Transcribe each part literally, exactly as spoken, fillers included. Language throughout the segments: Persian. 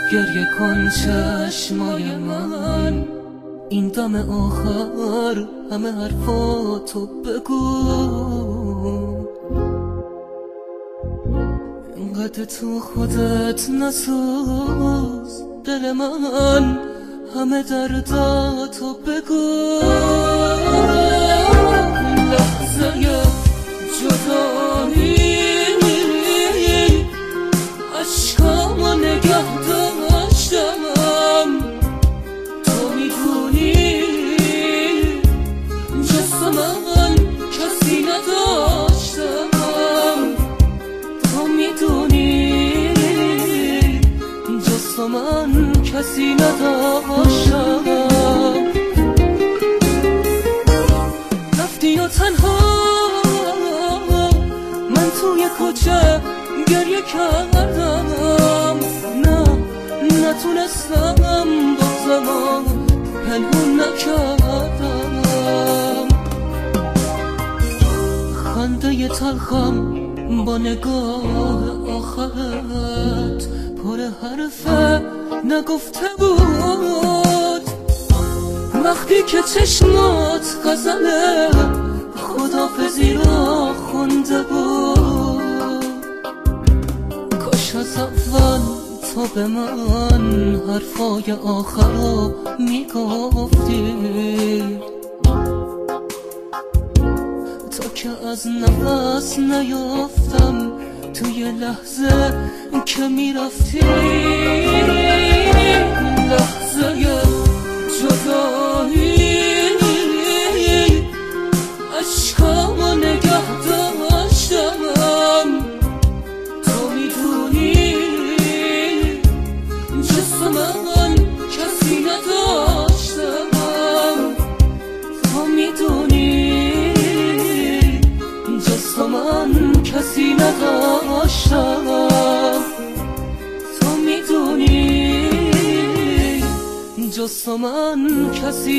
گریه کن چشمای من، این دم آخر همه حرفاتو بگو. اینقدر تو خودت نسوز دل من، همه درداتو بگو. لحظه جدایی عشقامو نگه داشتم، تو میدونی جز من کسی نداشتم، تو میدونی جز من کسی نداشتم. رفتی و تنها من توی کوچه گریه کردم، نه نتونستم بازم پنهون نکردم. خنده تلخم با نگاه آخرت پر حرفه نگفته بود. وقتی که چشمات غزل خداحافظی را خونده بود، کاش از اول تو به من حرفای آخر رو میگفتی، تا که از نفس نیافتم توی لحظه که میرفتی. لحظه جدایی عشقامو نگه داشتم، تو میدونی جز من کسی نداشتم، تو میدونی جز من کسی نداشتم، تو میدونی جز من کسی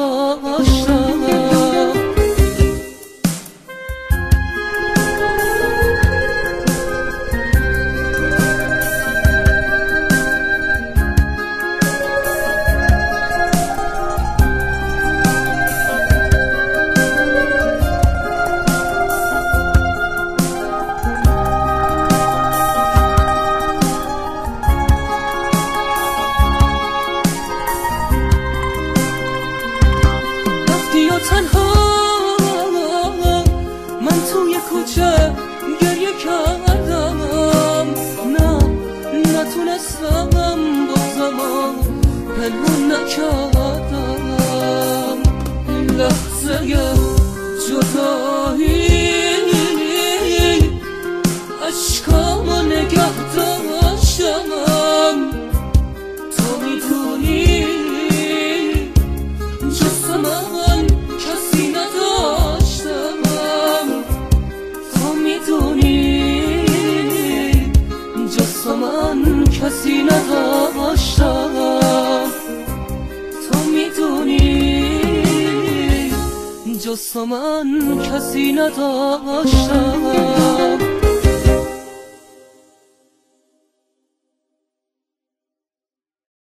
نداشتم. تنها من توی کوچه گریه کردم، نه نتونستم بازم پنهون نکردم. لحظه جدایی عشقامو نگه داشتم، تو میدونی جز من کسی نداشتم، تو میدونی جز من کسی نداشتم، تو میدونی جز من کسی نداشتم.